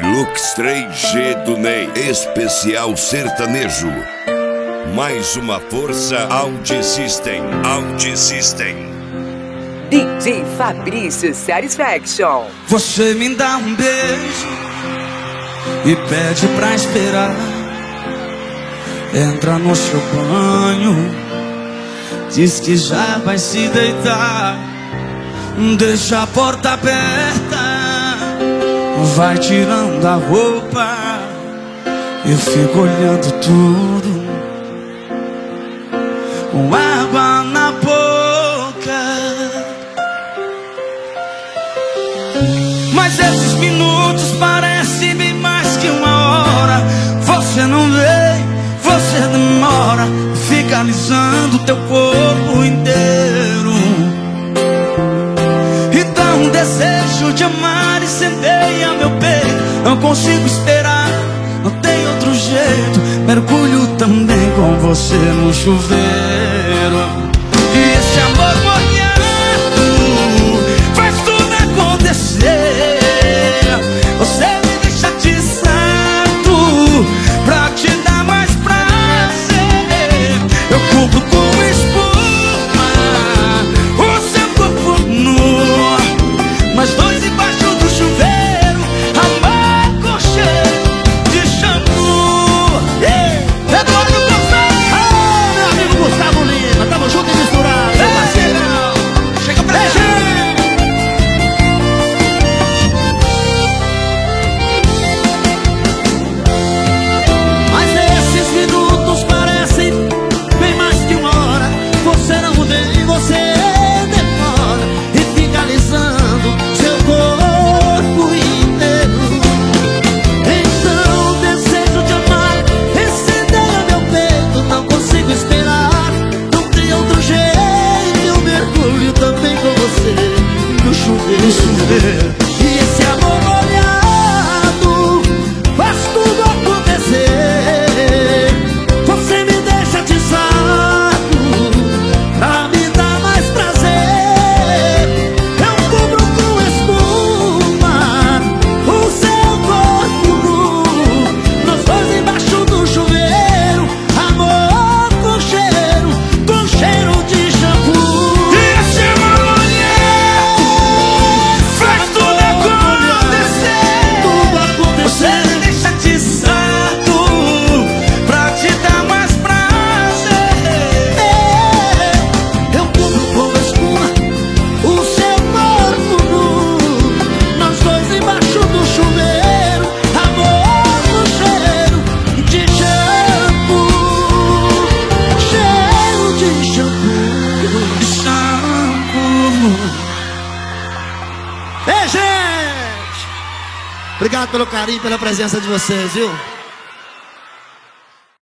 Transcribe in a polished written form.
Lux 3G do Ney, especial sertanejo. Mais uma força Audi System. Audi System. DJ Fabrício Satisfaction. Você me dá um beijo e pede pra esperar. Entra no seu banho, diz que já vai se deitar. Deixa a porta aberta, vai tirando a roupa. Eu fico olhando tudo, com água na boca. Mas esses minutos parecem bem mais que uma hora. Você não vem, você demora, fica alisando teu corpo inteiro. E dá um desejo de amar, incendeia meu peito. Não consigo esperar, não tem outro jeito. Mergulho também com você no chuveiro. E esse amor molhado faz tudo acontecer. Você me deixa atiçado pra te dar mais prazer. Eu cubro com espuma o seu corpo nu, nós dois embaixo do chuveiro, amor com cheiro de shampoo. Eduardo Gonçalves! Ah, meu amigo Gustavo Lima, tamo junto e misturado, meu parceiro. Chega pra gente! Mas esses minutos parecem bem mais que uma hora. Você não vem, você demora e fica alisando seu corpo inteiro. Então o desejo de amar incendeia meu peito. Não consigo esperar, não tem outro jeito. Eu mergulho também com você no chuveiro. E esse amor molhado faz tudo acontecer. Você me deixa atiçado pra me dar mais prazer. Eu cubro com espuma o seu corpo nu, nós dois embaixo do chuveiro, amor com cheiro de shampoo. E esse amor molhado faz tudo acontecer. Você me deixa atiçado pra te dar mais prazer. Eu cubro com espuma o seu corpo nu, nós dois embaixo do chuveiro, amor com cheiro de shampoo. Cheiro de shampoo. Shampoo. Ei, gente! Obrigado pelo carinho, pela presença de vocês, viu?